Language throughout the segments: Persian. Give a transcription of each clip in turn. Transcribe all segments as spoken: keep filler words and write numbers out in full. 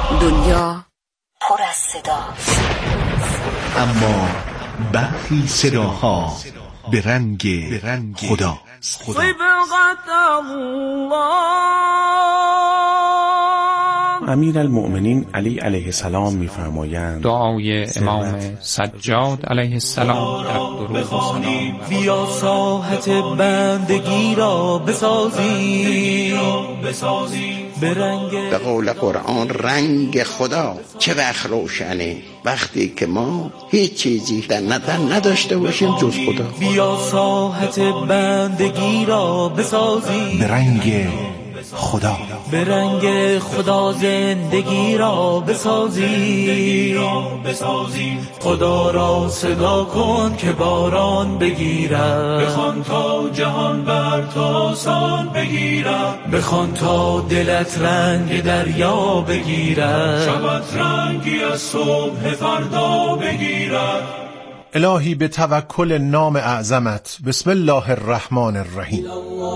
دنیا پر از صداست، اما برخی صداها به رنگ خدا. امیرالمؤمنین علی علیه السلام می‌فرمایند دعای امام سجاد علیه السلام در درود و سلام: بیا ساحت بندگی را بسازی به رنگ، به قول قرآن، رنگ خدا چه وقت روشنه؟ وقتی که ما هیچ چیزی در نظر نداشته باشیم جز خدا. بیا ساحت بندگی را بسازی به رنگ خدا، به رنگ خدا زندگی را بسازی خدا را صدا کن که باران بگیرد، بخوان تا جهان بر تاسان بگیرد، بخوان تا دلت رنگ دریا بگیرد، شبت رنگی از صبح فردا بگیرد. الهی به توکل نام اعظمت، بسم الله الرحمن الرحیم.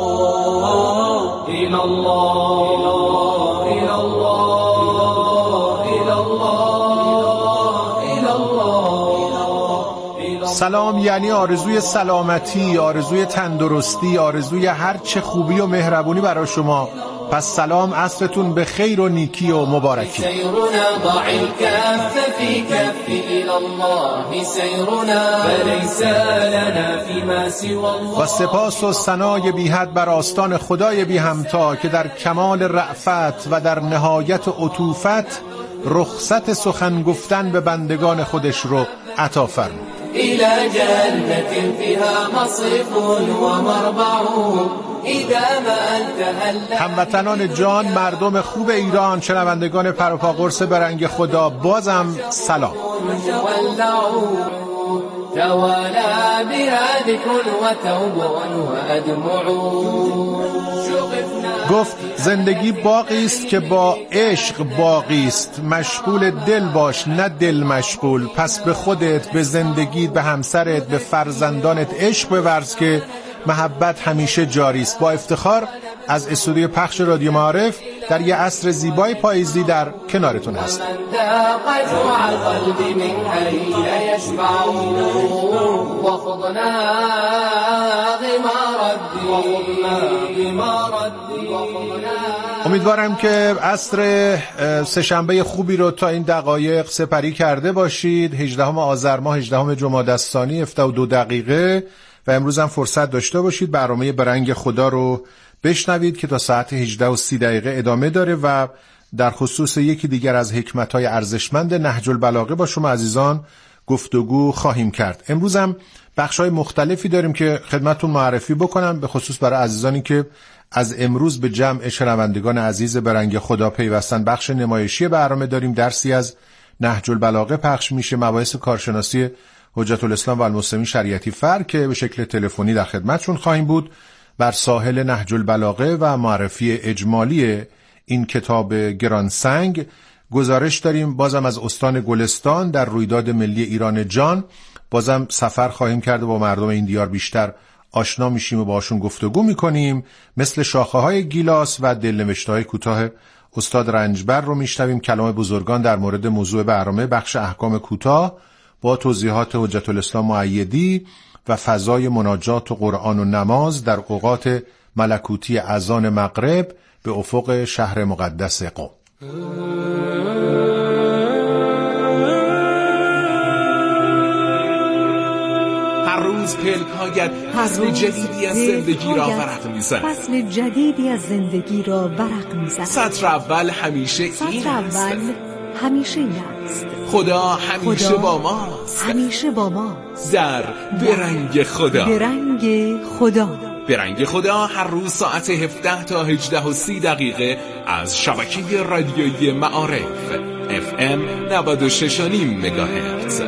سلام یعنی آرزوی سلامتی، آرزوی تندرستی، آرزوی هر چه خوبی و مهربونی برای شما. پس سلام، عصرتون به خیر و نیکی و مبارکی. و سپاس و ثنای بی حد بر آستان خدای بی همتا که در کمال رأفت و در نهایت عطوفت رخصت سخن گفتن به بندگان خودش رو عطا فرمود. إلى جنة فيها مصرف ومربع إذا ما أنت هل. هموطنان جان، مردم خوب ایران، شنوندگان پروپا قرص به رنگ خدا، بازم سلام. توالا بها ذكر وتوبع وأدمع. گفت زندگی باغی است که با عشق باغی است، مشغول دل باش نه دل مشغول. پس به خودت، به زندگیت، به همسرت، به فرزندانت عشق بورز که محبت همیشه جاری است. با افتخار از استودیوی پخش رادیو معارف در یه عصر زیبای پاییزی در کنارتون هستم. امیدوارم که عصر سه‌شنبه خوبی رو تا این دقایق سپری کرده باشید. هجدهم آذر ماه، هجدهم جمادی الثانی، هفده و دو دقیقه و امروز هم فرصت داشته باشید برنامه به رنگ خدا رو بشنوید که تا ساعت هجده و سی دقیقه ادامه داره و در خصوص یکی دیگر از حکمت‌های ارزشمند نهج البلاغه با شما عزیزان گفتگو خواهیم کرد. امروز هم بخش‌های مختلفی داریم که خدمتتون معرفی بکنم، به خصوص برای عزیزانی که از امروز به جمع شنوندگان عزیز به رنگ خدا پیوستن. بخش نمایشی برنامه داریم، درسی از نهج البلاغه پخش میشه، مباحث کارشناسی حجت الاسلام و المسلمین شریعتی فر که به شکل تلفنی در خدمتشون خواهیم بود، بر ساحل نهج البلاغه و معرفی اجمالی این کتاب گرانسنگ. گزارش داریم بازم از استان گلستان در رویداد ملی ایران جان. بازم سفر خواهیم کرد و با مردم این دیار بیشتر آشنا میشیم و باشون گفتگو میکنیم. مثل شاخه های گیلاس و دلنوشته های کوتاه استاد رنجبر رو میشنویم. کلام بزرگان در مورد موضوع برنامه، بخش احکام کوتاه با توضیحات حجت الاسلام مؤیدی و فضای مناجات و قرآن و نماز در اوقات ملکوتی اذان مغرب به افق شهر مقدس قم. هر روز پلک‌هایت فصل جدیدی از زندگی را ورق می‌زند. فصل جدیدی از زندگی را ورق می‌زند. سطر اول همیشه این است. سطر اول همیشه این است. خدا همیشه خدا با ماست. همیشه با ماست. در به رنگ خدا. به رنگ خدا. به رنگ خدا هر روز ساعت هفده تا هجده و سی دقیقه از شبکه رادیویی معارف اف ام نود و شش و نیم مگاهرتز.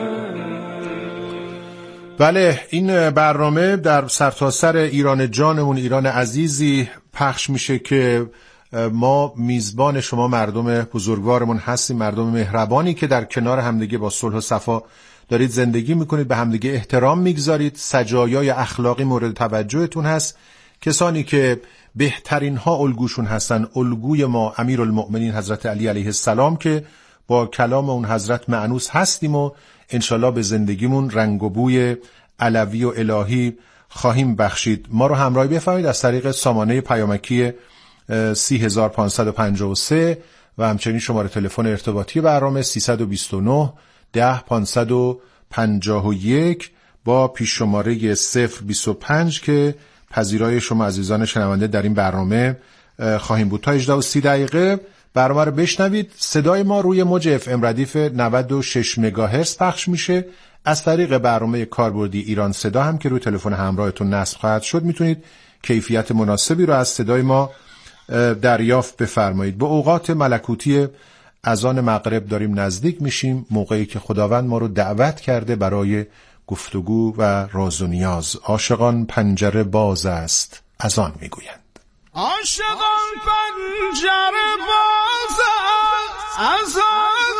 بله، این برنامه در سرتاسر ایران جانمون، ایران عزیزی پخش میشه که ما میزبان شما مردم بزرگوارمون هستیم، مردم مهربانی که در کنار همدیگه با صلح و صفا دارید زندگی میکنید، به همدیگه احترام میگذارید، سجایای اخلاقی مورد توجهتون هست کسانی که بهترین ها الگوشون هستن، الگوی ما امیرالمؤمنین حضرت علی علیه السلام که با کلام اون حضرت مأنوس هستیم و انشالله به زندگیمون رنگ و بوی علوی و الهی خواهیم بخشید. ما رو همراهی بفرمایید از طریق سامانه پیامکی سی هزار و پانصد و پنجاه و سه و همچنین شماره تلفن ارتباطی برنامه سیصد و بیست و نه ده پانصد و پنجاه و یک با پیش شماره صفر بیست و پنج که پذیرای شما عزیزان شنونده در این برنامه خواهیم بود. تا هجده و سی دقیقه برنامه رو بشنوید. صدای ما روی موج اف ام ردیف نود و شش مگاهرتز پخش میشه. از طریق برنامه کاربردی ایران صدا هم که روی تلفن همراهتون نصب خواهد شد میتونید کیفیت مناسبی رو از صدای ما دریافت بفرمایید. به اوقات ملکوتی اذان مغرب داریم نزدیک میشیم، موقعی که خداوند ما رو دعوت کرده برای گفتگو و راز و نیاز. عاشقان پنجره باز است اذان میگویند. عاشقان پنجره باز است اذان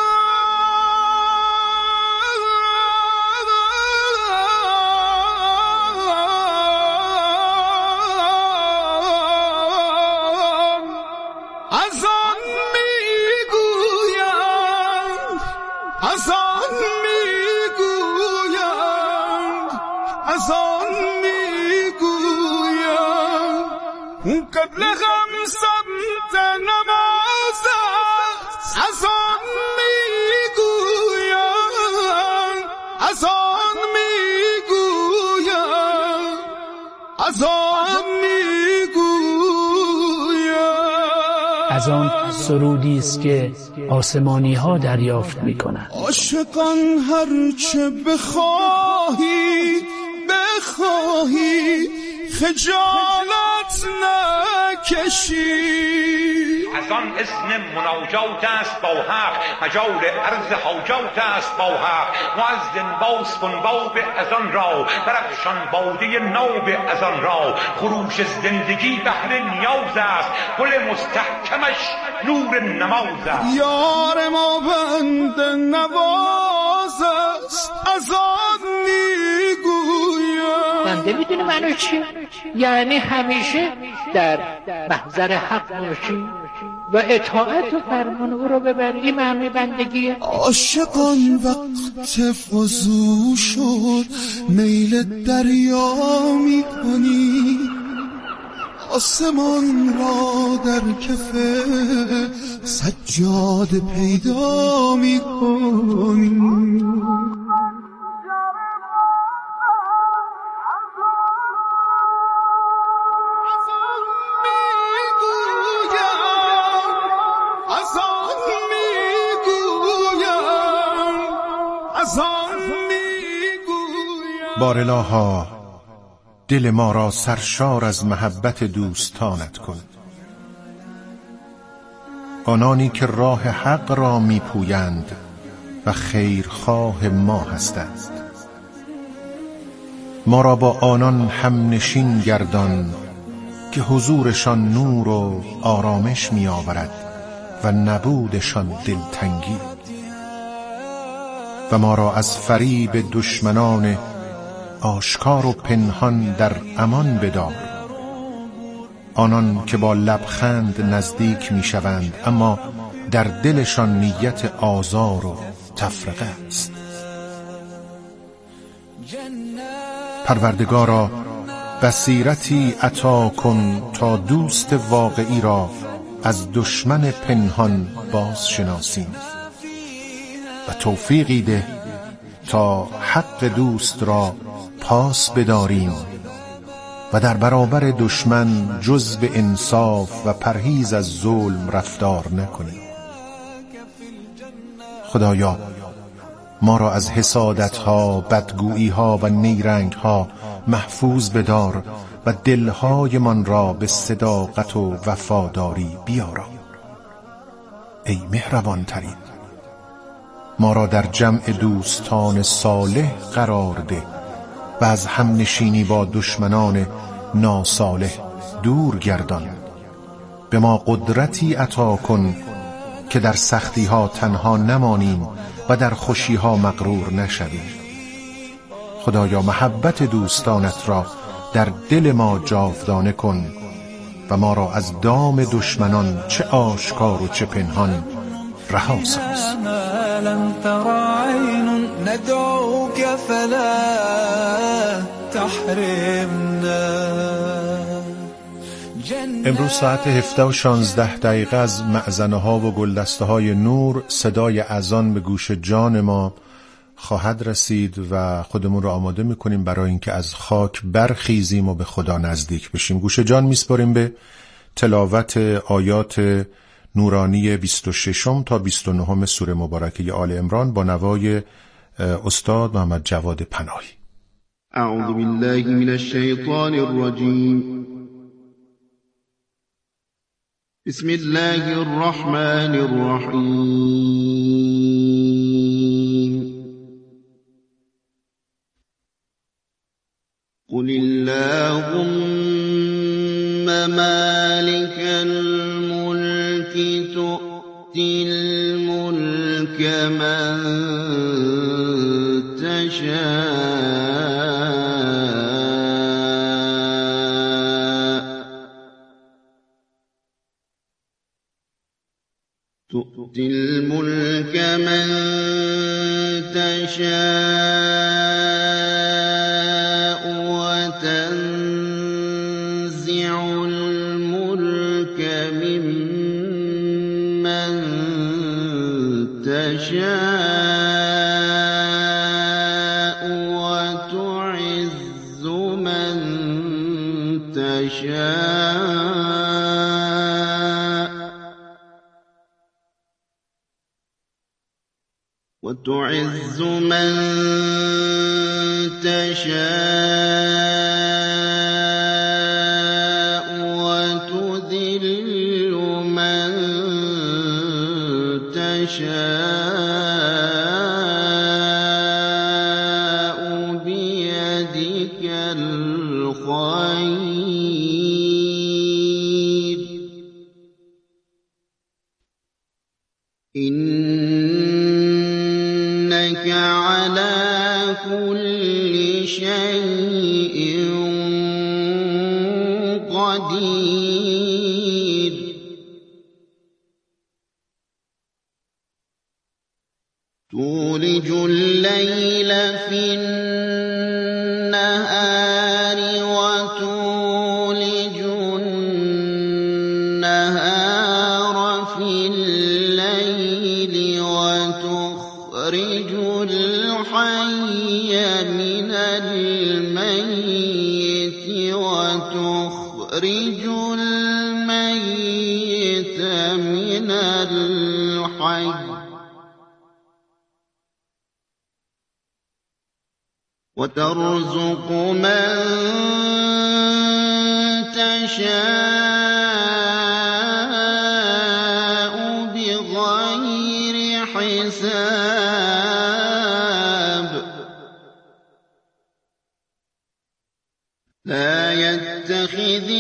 اذان میگویند اذان میگویند اذان میگویند قبل خمسة نماز اذان میگویند اذان میگویند اذان میگویند. اذان سرودی است که آسمانی ها دریافت میکنند. عاشقان هر چه بخواهی بخواهی خجالت نکشی. از آن اسم مناجات است با حق، مجال عرض حاجات است با حق. مؤذن باز کن باب از آن را، برافشان باده ناب از آن را. خروش زندگی بهر نیاز است، گل مستحکمش نور نماز است. یار ما بند نواز است از آن میگویم. بنده میدونی معنی چی؟ یعنی همیشه در محضر حق باشی و اطاعت و فرمان او رو ببری. معنی بندگیه. عاشقان وقت وضو شد میل دریا میکنی، آسمان را در کف سجاد پیدا میکنی. بارالها دل ما را سرشار از محبت دوستانت کن. آنانی که راه حق را میپویند و خیرخواه ما هستند، ما را با آنان هم نشین گردان که حضورشان نور و آرامش می آورد و نبودشان دلتنگی. و ما را از فریب دشمنان آشکار و پنهان در امان بدار، آنان که با لبخند نزدیک می شوند اما در دلشان نیت آزار و تفرقه است. پروردگارا بصیرتی عطا کن تا دوست واقعی را از دشمن پنهان باز شناسیم و توفیقی ده تا حق دوست را پاس بداریم و در برابر دشمن جز به انصاف و پرهیز از ظلم رفتار نکنیم. خدایا ما را از حسادتها، بدگوییها و نیرنگها محفوظ بدار و دلهای من را به صداقت و وفاداری بیارا. ای مهربان ترین، ما را در جمع دوستان صالح قرار ده و از همنشینی با دشمنان ناصالح دور گردان. به ما قدرتی عطا کن که در سختی ها تنها نمانیم و در خوشی ها مغرور نشویم. خدایا محبت دوستانت را در دل ما جاودانه کن و ما را از دام دشمنان چه آشکار و چه پنهان رها ساز. لم تر عین ندعوك فلا تحرمنا. امروز ساعت هفده و شانزده دقیقه از معزنه ها و گلدسته های نور صدای اذان به گوش جان ما خواهد رسید و خودمون رو آماده میکنیم برای اینکه از خاک برخیزیم و به خدا نزدیک بشیم. گوش جان میسپاریم به تلاوت آیات نورانی بیست و ششم تا بیست و نهم سوره مبارکه آل عمران با نوای استاد محمد جواد پناهی. اعوذ بالله من الشیطان الرجیم. بسم الله الرحمن الرحیم. قل اللهم مالك الملك تؤتي الملك من تشاء تؤتي الملك من تشاء وتنزع الملك ممن تشاء وتعز من تشاء وتعز من تشاء وتذل من تشاء بيدك الخير إنك على كل شيء قدير. تولج الليل في النهار وتولج النهار في الليل وتخرج الحي من الميت وتخرج الميت من الحي وترزق من تشاء بغير حساب. لا يتخذ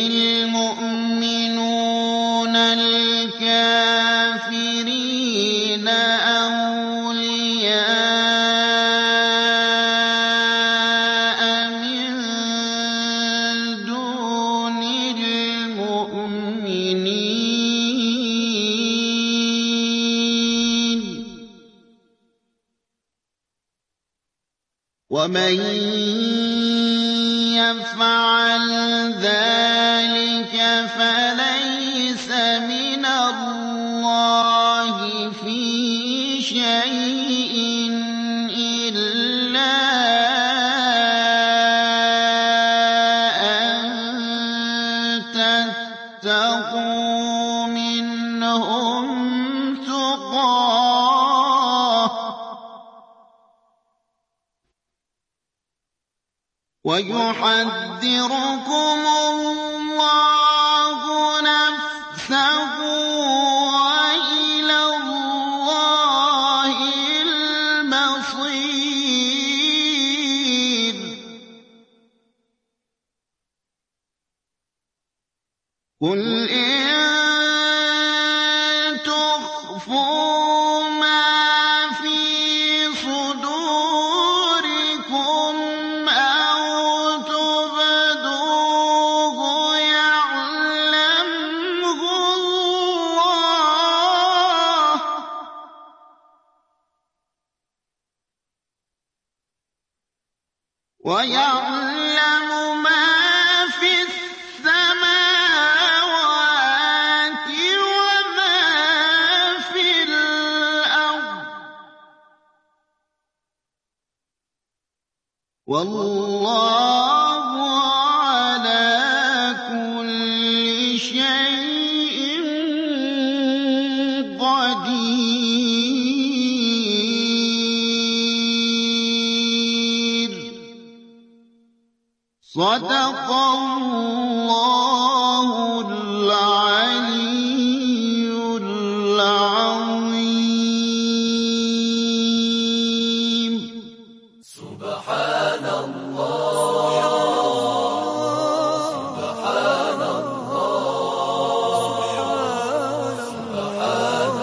المؤمنون الكافرين أولياء من دون المؤمنين ومن يفعل ذلك فليس من الله في شيء إلا أن تتقوا منهم تقاه ويحذركم الله نفسه وإلى الله المصير. قل إن تخفوا ما في صدوركم أو تبدوا ويعلم ما في السماوات وما في الأرض والله على كل شيء قدير صدق الله العلي العظيم سبحان الله سبحان الله سبحان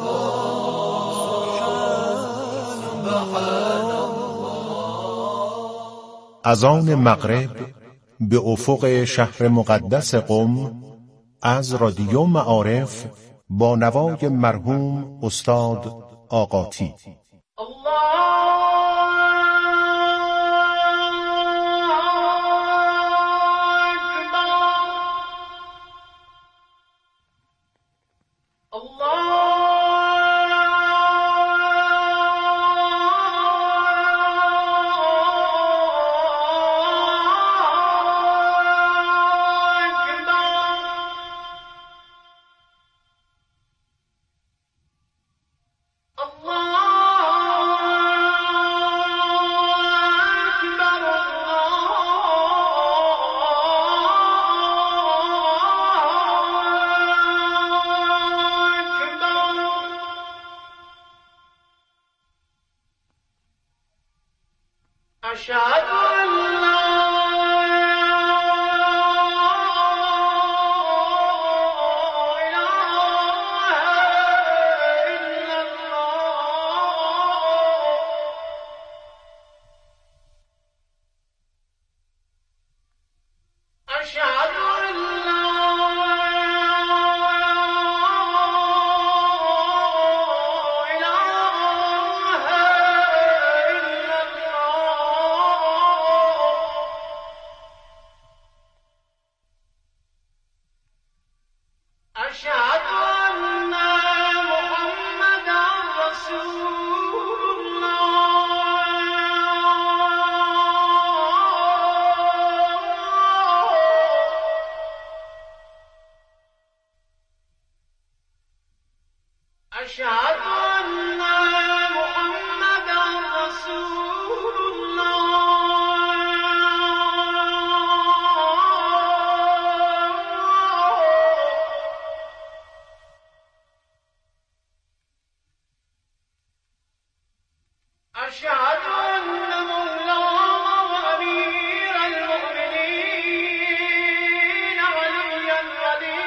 الله. اذان مغرب به افق شهر مقدس قم از رادیو معارف با نوای مرحوم استاد آقاتی. أشهد أن لا أشهد أن محمدا رسول الله أشهد أن مولانا وأمير المؤمنين عليا ولي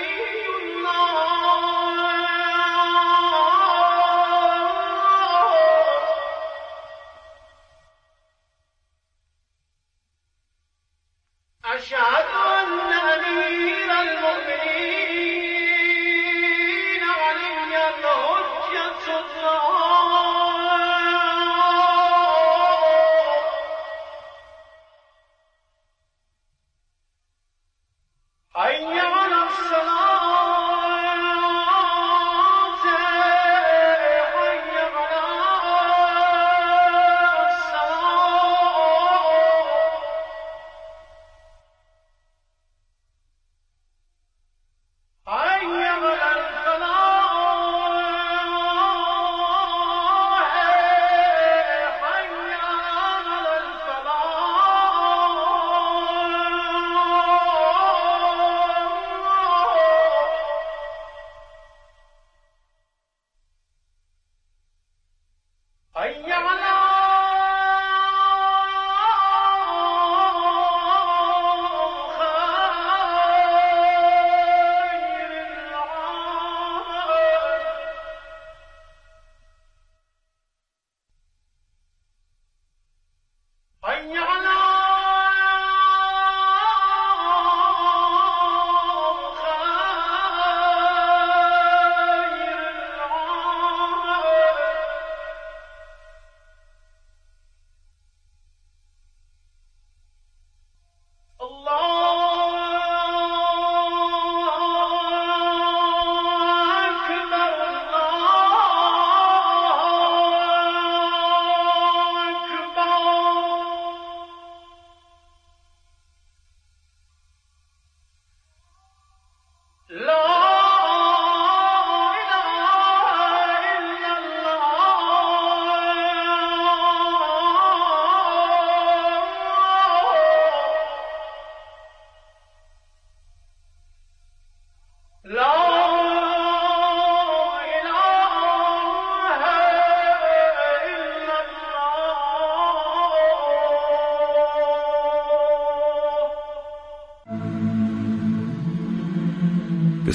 أشهد أن أمير المؤمنين علي الحجة الله حي على الصلاة حي على الصلاة حي على الفلاح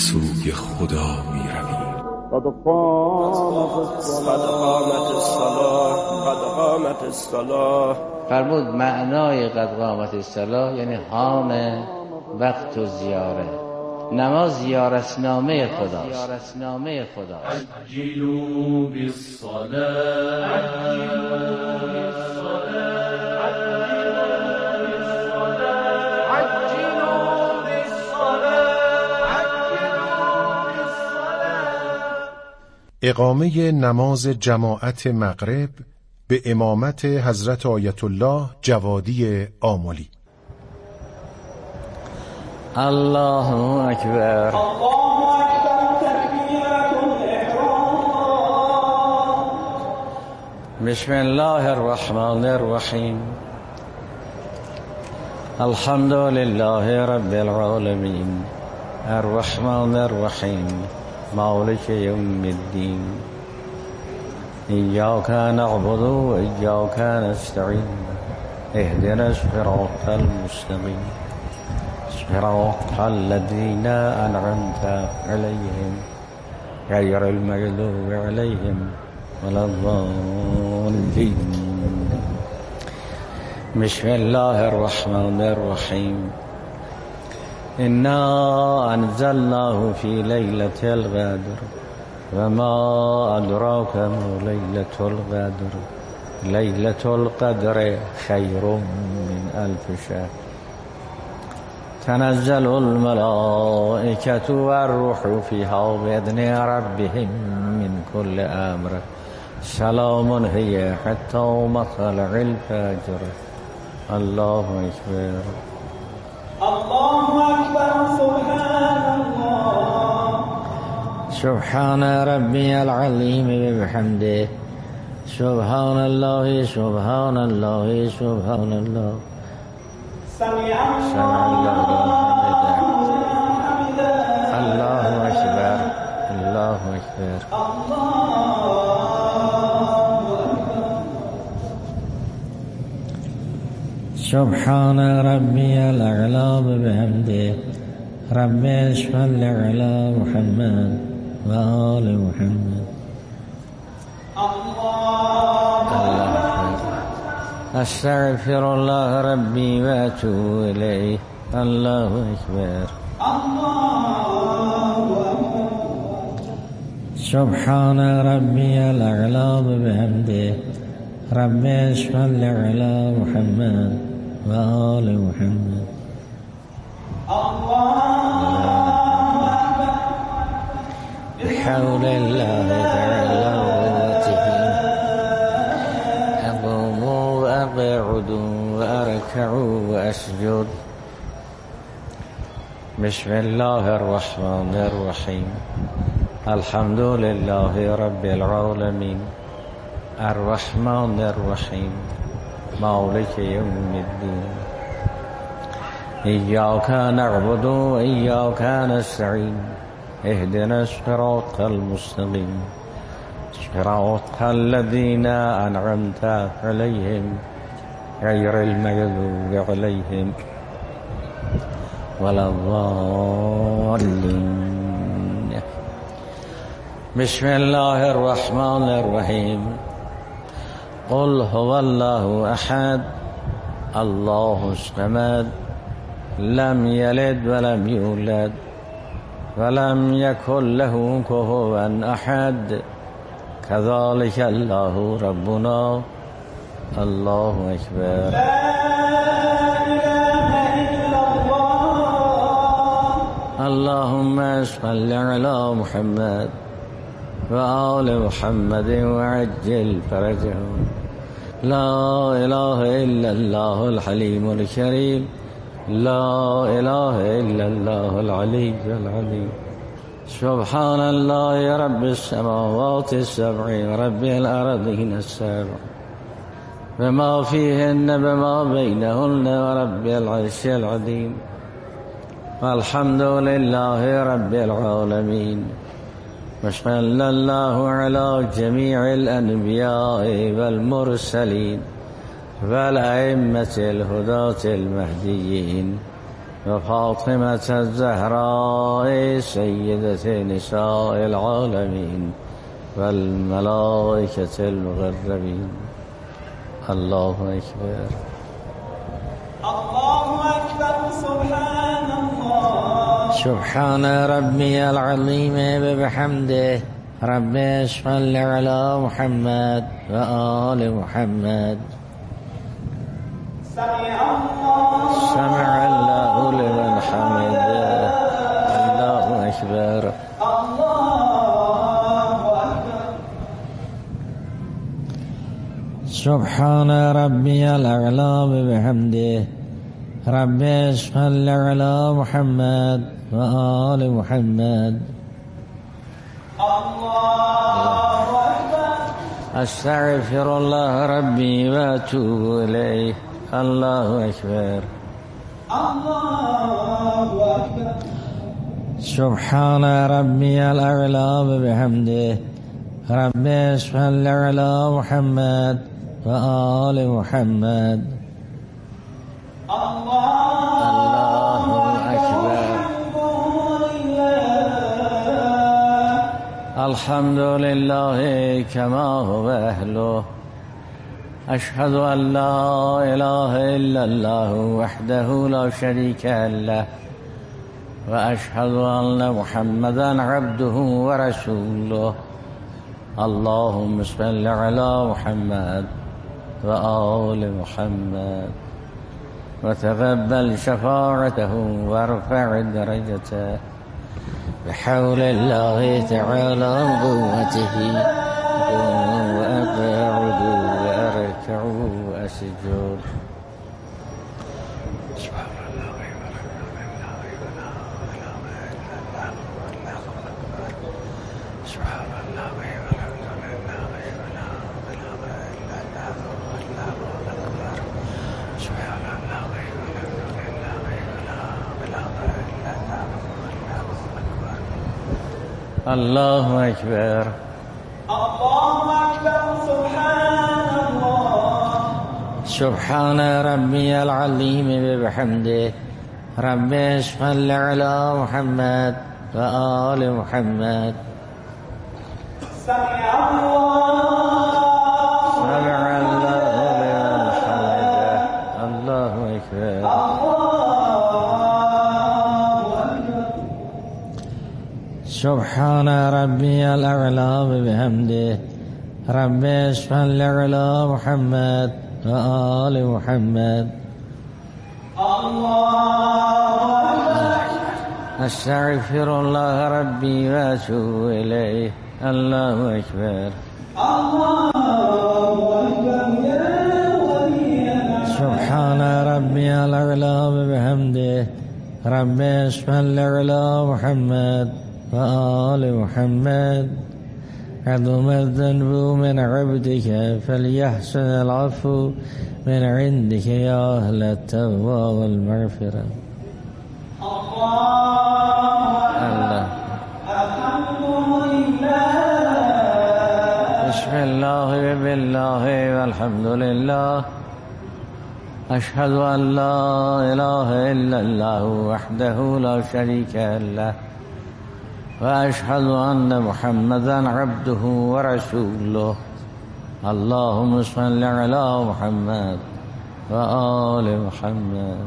سوی خدا می رویم. قد قامت الصلاة قد قامت الصلاة. فرمود معنای قد قامت الصلاة یعنی حان وقت و زیاره. نماز زیارتنامه خدا. زیارتنامه خدا. عجلوا بالصلاة. اقامه نماز جماعت مغرب به امامت حضرت آیت الله جوادی آملی. الله اکبر. بسم الله الرحمن الرحیم. الحمد لله رب العالمین الرحمن الرحیم مالک یوم الدین ایاک نعبد و ایاک نستعین اهدنا الصراط المستقیم صراط الذین انعمت علیهم غیر المغضوب علیهم ولا الضالین. بسم الله الرحمن الرحیم. إنا أنزلناه في ليلة القدر وما أدراك ما ليلة القدر ليلة القدر خير من ألف شهر. تنزل الملائكة والروح فيها بإذن ربهم من كل أمر سلام هي حتى مطلع الفجر. الله أكبر. الله أكبر. سبحان الله. سبحان ربي العظيم بحمده. سبحان الله سبحان الله سبحان الله. سمع الله حمده. الله أكبر. الله أكبر. سبحان ربي الأعلى بحمده. رب اشفل على محمد وآل محمد. الله أستغفر الله ربي وأتوب إليه. الله أكبر. سبحان ربي الأعلى بحمده. رب اشفل على محمد وآل محمد. بحول الله تعالى وقوته أقوم وأقعد وأركع وأسجد. بسم الله الرحمن الرحيم. الحمد لله رب العالمين الرحمن الرحيم مالك يوم الدين إياك نعبد وإياك نستعين اهدنا الصراط المستقيم صراط الذين أنعمت عليهم غير المغضوب عليهم ولا الضالين. بسم الله الرحمن الرحيم. قل هو الله أحد الله الصمد لم يلد ولم يولد ولم يكن له كفوا أحد كذلك الله ربنا. الله أكبر. اللهم صل على محمد وآل محمد وعجل فرجهم. لا إله إلا الله الحليم الكريم. لا إله إلا الله العلي العليم. سبحان الله رب السماوات السبع رب الأرضين السبع بما فيهن بما بينهن ورب العرش العظيم. والحمد لله رب العالمين. وصلى الله على جميع الأنبياء والمرسلين والأئمة الهداة المهديين وفاطمة الزهراء سيدة نساء العالمين والملائكة المقربين. الله أكبر. الله أكبر. سبحان الله. سبحان ربي العظيم وبحمده. رب صل على محمد وآل محمد. سمع الله. سمع الله لمن حمده. الله أكبر. الله أكبر. سبحان ربي الأعلى وبحمده. رب صل على محمد وآل محمد. الله أكبر. أستغفر الله ربي وأتوب إليه. الله أكبر. الله أكبر. سبحان ربي الأعلى وبحمده. رب صل على محمد وآل محمد. الله أكبر. الحمد لله كما هو أهله. أشهد أن لا إله إلا الله وحده لا شريك له، وأشهد أن محمدا عبده ورسوله. اللهم صل على محمد وآل محمد، وتقبل شفاعته وارفع درجته بحول الله تعالى وقوته. وأقعدوا وأركعوا وأسجد. الله أكبر. الله أكبر. سبحان الله. سبحان ربي العظيم وبحمده. رب صل على محمد وآل محمد. سمع الله. سمع الله لمن حمده. الله أكبر. سبحان ربي الأعلى وبحمده. رب صل على محمد وآل محمد. أستغفر الله ربي وأتوب إليه. الله أكبر. سبحان ربي الأعلى وبحمده. رب صل على محمد وآل محمد. عظم الذنب من عبدك فليحسن العفو من عندك يا أهل التوبة والمغفرة. الله. بسم الله وبالله والحمد لله. أشهد أن لا إله إلا الله وحده لا شريك له، وأشهد أن محمدا عبده ورسوله. اللهم صل على محمد وآل محمد.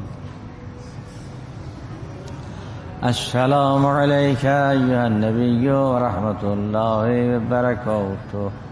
السلام عليك أيها النبي ورحمة الله وبركاته.